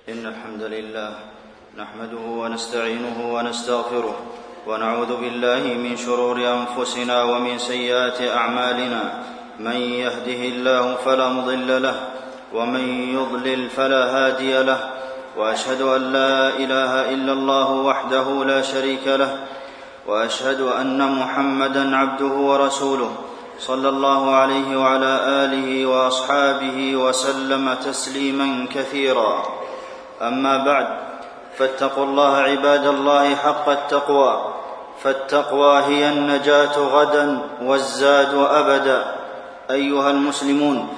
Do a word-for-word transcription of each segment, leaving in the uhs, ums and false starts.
إن الحمد لله نحمده ونستعينه ونستغفره ونعوذ بالله من شرور أنفسنا ومن سيئات أعمالنا. من يهده الله فلا مضل له ومن يضلل فلا هادي له، وأشهد أن لا إله إلا الله وحده لا شريك له، وأشهد أن محمدًا عبده ورسوله صلى الله عليه وعلى آله وأصحابه وسلم تسليمًا كثيرًا. أما بعد، فاتقوا الله عباد الله حق التقوى، فالتقوى هي النجاة غدًا والزاد أبدًا. أيها المسلمون،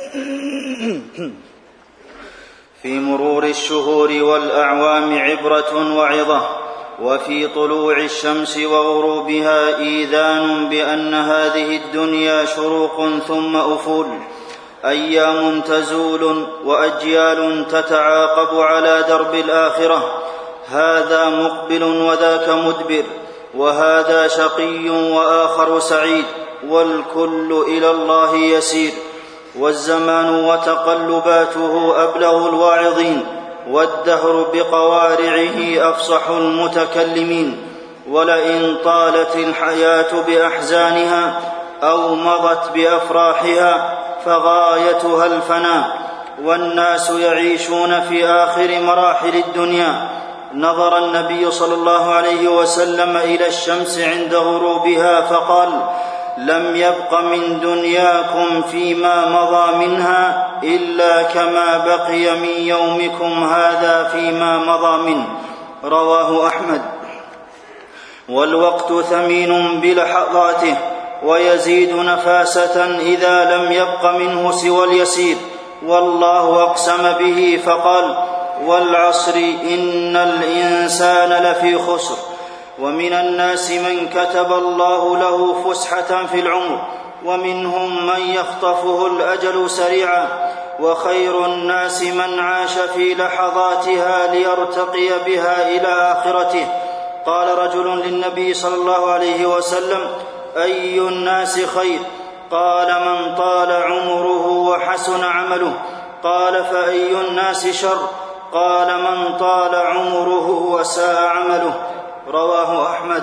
في مرور الشهور والأعوام عبرة وعظة، وفي طلوع الشمس وغروبها إيذان بأن هذه الدنيا شروق ثم أفول، أيام تزول وأجيال تتعاقب على درب الآخرة، هذا مقبل وذاك مدبر، وهذا شقي وآخر سعيد، والكل إلى الله يسير. والزمان وتقلباته أبلغ الواعظين، والدهر بقوارعه أفصح المتكلمين. ولئن طالت الحياة بأحزانها أو مضت بأفراحها فغايتها الفناء، والناس يعيشون في آخر مراحل الدنيا. نظر النبي صلى الله عليه وسلم إلى الشمس عند غروبها فقال: لم يبق من دنياكم فيما مضى منها إلا كما بقي من يومكم هذا فيما مضى منه. رواه أحمد. والوقت ثمين بلحظاته، ويزيد نفاسة إذا لم يبق منه سوى اليسير. والله أقسم به فقال: والعصر إن الإنسان لفي خسر. ومن الناس من كتب الله له فسحة في العمر، ومنهم من يخطفه الأجل سريعا. وخير الناس من عاش في لحظاتها ليرتقي بها إلى آخرته. قال رجل للنبي صلى الله عليه وسلم: أي الناس خير؟ قال: من طال عمره وحسن عمله. قال: فأي الناس شر؟ قال: من طال عمره وساء عمله. رواه أحمد.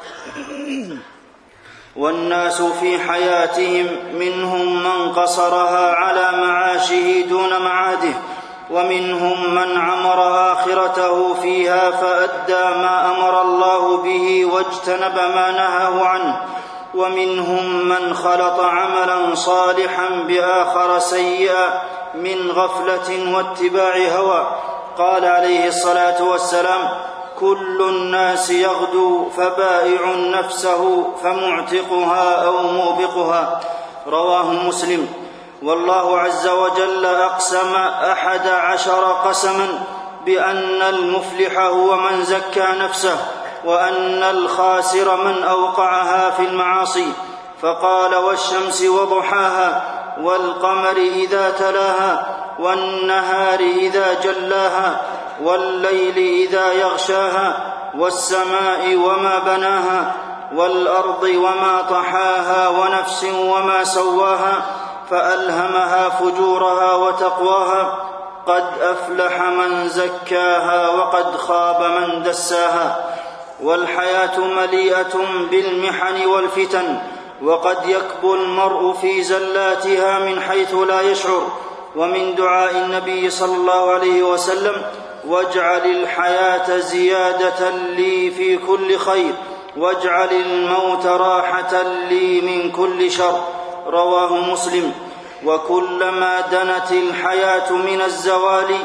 والناس في حياتهم منهم من قصرها على معاشه دون معاده، ومنهم من عمر آخرته فيها فأدى ما أمر الله به واجتنب ما نهاه عنه، ومنهم من خلط عملا صالحا بآخر سيئا من غفلة واتباع هوى. قال عليه الصلاة والسلام: كل الناس يغدو فبائع نفسه فمعتقها أو موبقها. رواه مسلم. والله عز وجل أقسم أحد عشر قسما بأن المفلح هو من زكى نفسه، وأن الخاسر من أوقعها في المعاصي. فقال: والشمس وضحاها، والقمر إذا تلاها، والنهار إذا جلاها، والليل إذا يغشاها، والسماء وما بناها، والأرض وما طحاها، ونفس وما سواها، فألهمها فجورها وتقواها. قد أفلح من زكاها وقد خاب من دساها. والحياة مليئة بالمحن والفتن، وقد يكبو المرء في زلاتها من حيث لا يشعر. ومن دعاء النبي صلى الله عليه وسلم: واجعل الحياة زيادة لي في كل خير، واجعل الموت راحة لي من كل شر. رواه مسلم. وكلما دنت الحياة من الزوال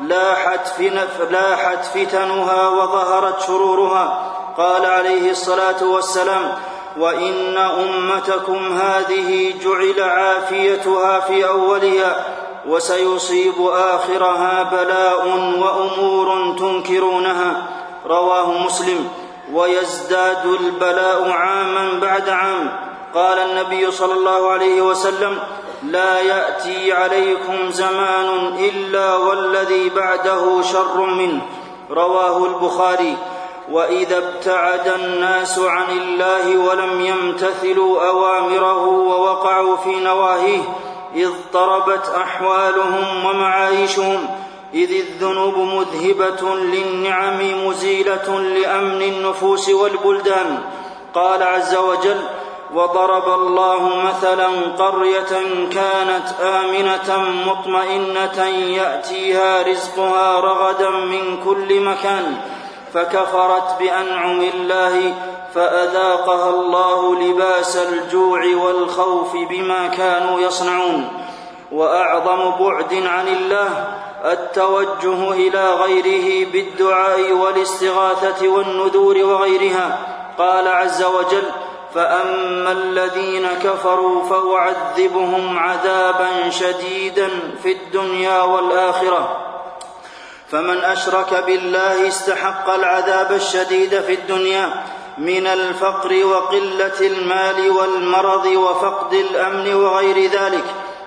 لاحت فتنها وظهرت شرورها. قال عليه الصلاة والسلام: وإن أمتكم هذه جعل عافيتها في أولها، وسيصيب آخرها بلاء وأمور تنكرونها. رواه مسلم. ويزداد البلاء عاما بعد عام. قال النبي صلى الله عليه وسلم: لا يأتي عليكم زمان إلا والذي بعده شر منه. رواه البخاري. وإذا ابتعد الناس عن الله ولم يمتثلوا أوامره ووقعوا في نواهيه اضطربت أحوالهم ومعايشهم، إذ الذنوب مذهبة للنعم مزيلة لأمن النفوس والبلدان. قال عز وجل: وضرب الله مثلا قرية كانت آمنة مطمئنة يأتيها رزقها رغدا من كل مكان فكفرت بأنعم الله فأذاقها الله لباس الجوع والخوف بما كانوا يصنعون. وأعظم بعد عن الله التوجه إلى غيره بالدعاء والاستغاثة والنذور وغيرها. قال عز وجل: فأما الذين كفروا فأعذبهم عذابا شديدا في الدنيا والآخرة. فمن أشرك بالله استحق العذاب الشديد في الدنيا من الفقر وقلة المال والمرض وفقد الأمن وغير ذلك،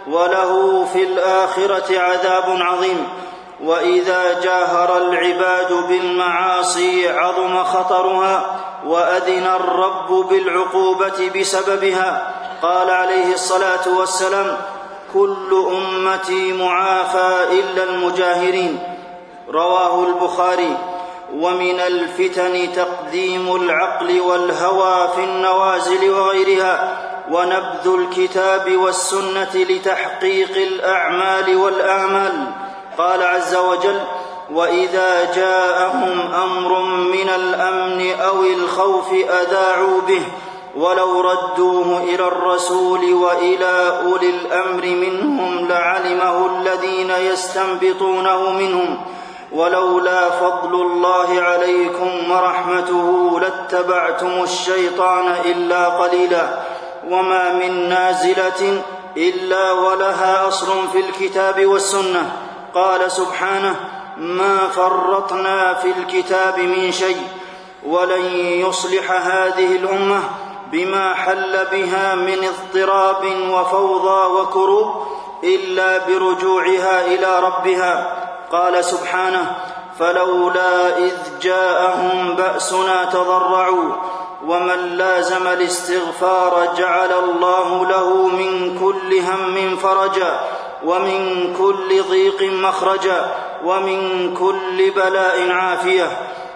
وله في الآخرة عذاب عظيم. وإذا جاهر العباد بالمعاصي عظم خطرها وأذن الرب بالعقوبة بسببها. قال عليه الصلاة والسلام: كل أمتي معافى إلا المجاهرين. رواه البخاري. ومن الفتن تقديم العقل والهوى في النوازل وغيرها، ونبذ الكتاب والسنة لتحقيق الأعمال والآمال. قال عز وجل: وإذا جاءهم أمر من الأمن أو الخوف أذاعوا به ولو ردوه إلى الرسول وإلى أولي الأمر منهم لعلمه الذين يستنبطونه منهم ولولا فضل الله عليكم ورحمته لاتبعتم الشيطان إلا قليلا. وما من نازلة إلا ولها أصل في الكتاب والسنة. قال سبحانه: ما فرطنا في الكتاب من شيء. ولن يصلح هذه الأمة بما حل بها من اضطراب وفوضى وكروب إلا برجوعها إلى ربها. قال سبحانه: فلولا إذ جاءهم بأسنا تضرعوا ومن لازم الاستغفار جعل الله له من كل هم فرجا ومن كل ضيق مخرجا ومن كل بلاء عافية.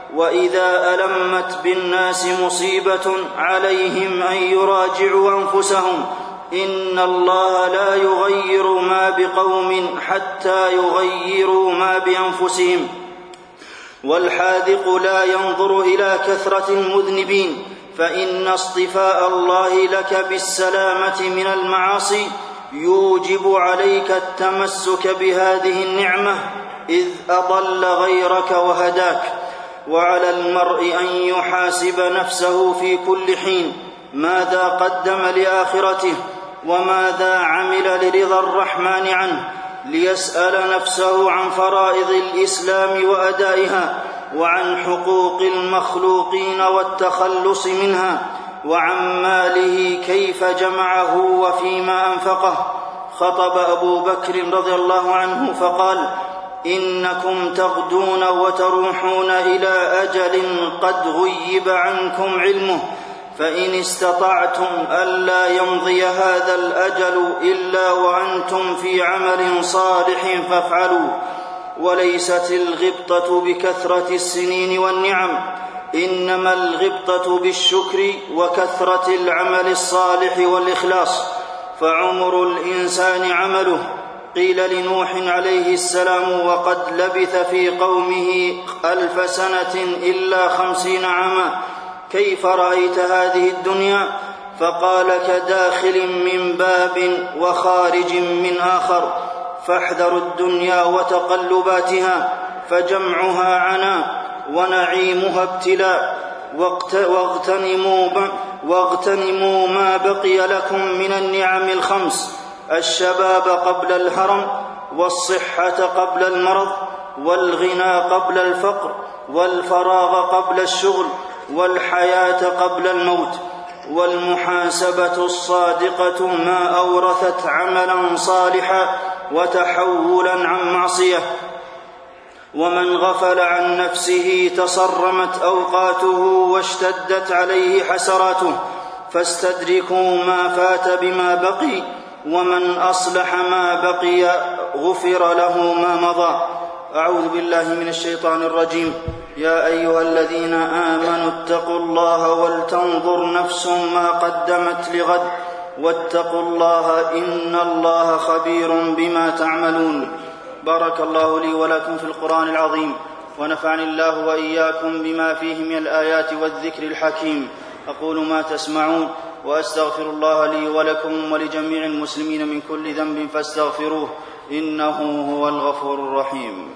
وإذا ألمت بالناس مصيبة عليهم أن يراجعوا أنفسهم إن الله لا يغير ما بقوم حتى يغيروا ما بأنفسهم. والحاذق لا ينظر إلى كثرة المذنبين، فإن اصطفاء الله لك بالسلامة من المعاصي يوجب عليك التمسك بهذه النعمة إذ أضل غيرك وهداك. وعلى المرء أن يحاسب نفسه في كل حين ماذا قدم لآخرته وماذا عمل لرضا الرحمن عنه، ليسأل نفسه عن فرائض الإسلام وأدائها، وعن حقوق المخلوقين والتخلص منها، وعن ماله كيف جمعه وفيما أنفقه. خطب أبو بكر رضي الله عنه فقال: إنكم تغدون وتروحون إلى أجل قد غيب عنكم علمه، فإن استطعتم ألا يمضي هذا الأجل إلا وأنتم في عمل صالح فافعلوا. وليست الغبطة بكثرة السنين والنعم، إنما الغبطة بالشكر وكثرة العمل الصالح والإخلاص. فعمر الإنسان عمله. قيل لنوح عليه السلام وقد لبث في قومه ألف سنة إلا خمسين عاما: كيف رأيت هذه الدنيا؟ فقال: كداخل من باب وخارج من آخر. فاحذروا الدنيا وتقلباتها، فجمعها عناء ونعيمها ابتلاء. واغتنموا, واغتنموا ما بقي لكم من النعم الخمس: الشباب قبل الهرم، والصحة قبل المرض، والغنى قبل الفقر، والفراغ قبل الشغل، والحياة قبل الموت. والمحاسبة الصادقة ما أورثت عملا صالحا وتحولا عن معصية. ومن غفل عن نفسه تصرمت أوقاته واشتدت عليه حسراته، فاستدركوا ما فات بما بقي، ومن أصلح ما بقي غفر له ما مضى. أعوذ بالله من الشيطان الرجيم. يا أيها الذين آمنوا اتقوا الله ولتنظر نفس ما قدمت لغد واتقوا الله إن الله خبير بما تعملون. بارك الله لي ولكم في القرآن العظيم، ونفعني الله وإياكم بما فيه من الآيات والذكر الحكيم. أقول ما تسمعون وأستغفر الله لي ولكم ولجميع المسلمين من كل ذنب فاستغفروه إنه هو الغفور الرحيم.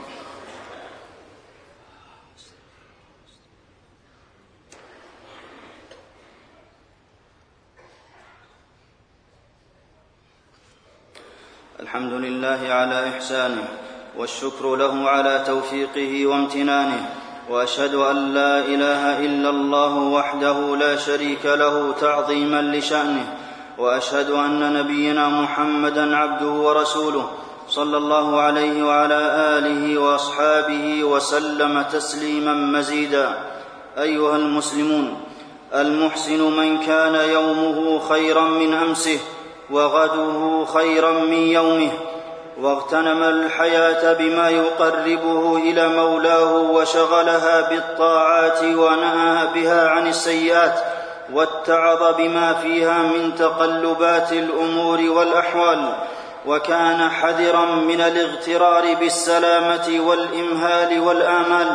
الحمد لله على إحسانه، والشكر له على توفيقه وامتنانه، وأشهد أن لا إله إلا الله وحده لا شريك له تعظيما لشأنه، وأشهد أن نبينا محمدا عبده ورسوله صلى الله عليه وعلى آله وأصحابه وسلم تسليما مزيدا. أيها المسلمون، المحسن من كان يومه خيرا من أمسه وغده خيرا من يومه، واغتنم الحياة بما يقربه إلى مولاه وشغلها بالطاعات ونهى بها عن السيئات، واتعظ بما فيها من تقلبات الأمور والأحوال، وكان حذرا من الاغترار بالسلامة والإمهال والآمال.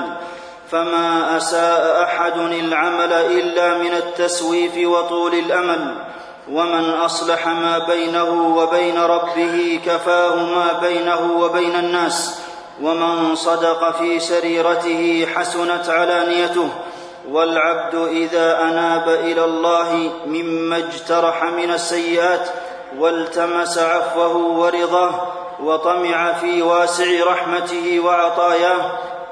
فما أساء أحد العمل إلا من التسويف وطول الأمل، ومن أصلح ما بينه وبين ربه كفاه ما بينه وبين الناس، ومن صدق في سريرته حسنت علانيته. والعبد إذا أناب إلى الله مما اجترح من السيئات والتمس عفوه ورضاه وطمع في واسع رحمته وعطاياه،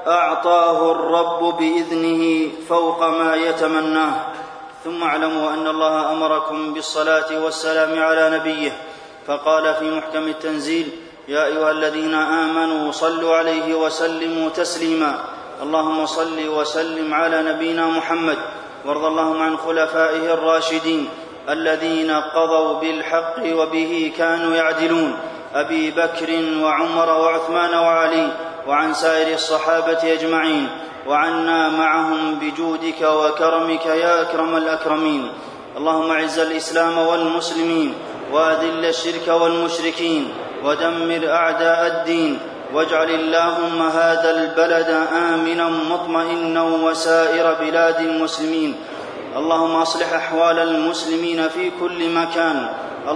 أعطاه الرب بإذنه فوق ما يتمناه. ثم اعلموا أن الله أمركم بالصلاة والسلام على نبيه، فقال في محكم التنزيل: يا أيها الذين آمنوا صلوا عليه وسلموا تسليما. اللهم صل وسلم على نبينا محمد، وارض اللهم عن خلفائه الراشدين الذين قضوا بالحق وبه كانوا يعدلون، أبي بكر وعمر وعثمان وعلي، وعن سائر الصحابة أجمعين، وعنا معهم بجودك وكرمك يا أكرم الأكرمين. اللهم أعز الإسلام والمسلمين، وأذل الشرك والمشركين، ودمر أعداء الدين، واجعل اللهم هذا البلد آمنا مطمئنا وسائر بلاد المسلمين. اللهم أصلح أحوال المسلمين في كل مكان،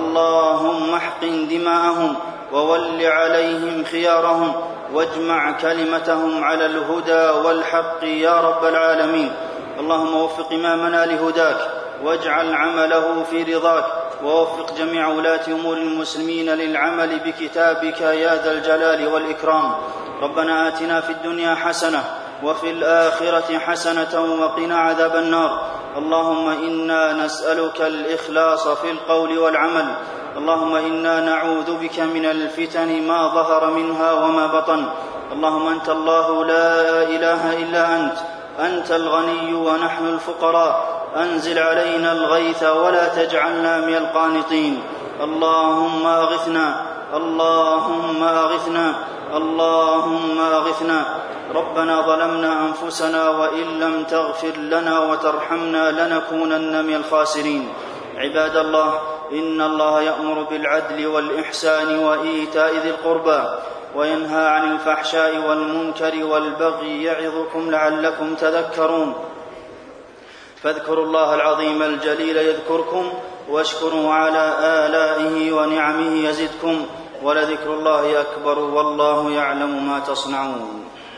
اللهم احقن دماءهم وول عليهم خيارهم، واجمع كلمتهم على الهدى والحق يا رب العالمين. اللهم وفق إمامنا لهداك، واجعل عمله في رضاك، ووفق جميع ولاة أمور المسلمين للعمل بكتابك يا ذا الجلال والإكرام. ربنا آتنا في الدنيا حسنة وفي الآخرة حسنة وقنا عذاب النار. اللهم إنا نسألك الإخلاص في القول والعمل. اللهم إنا نعوذ بك من الفتن ما ظهر منها وما بطن. اللهم أنت الله لا إله إلا أنت، أنت الغني ونحن الفقراء، أنزل علينا الغيث ولا تجعلنا من القانطين. اللهم أغثنا، اللهم أغثنا، اللهم أغثنا. ربنا ظلمنا أنفسنا وإن لم تغفر لنا وترحمنا لنكونن من الخاسرين. عباد الله، إن الله يأمر بالعدل والإحسان وإيتاء ذي القربى، وينهى عن الفحشاء والمنكر والبغي، يعظكم لعلكم تذكرون. فاذكروا الله العظيم الجليل يذكركم، واشكروا على آلائه ونعمه يزدكم، ولذكر الله أكبر، والله يعلم ما تصنعون.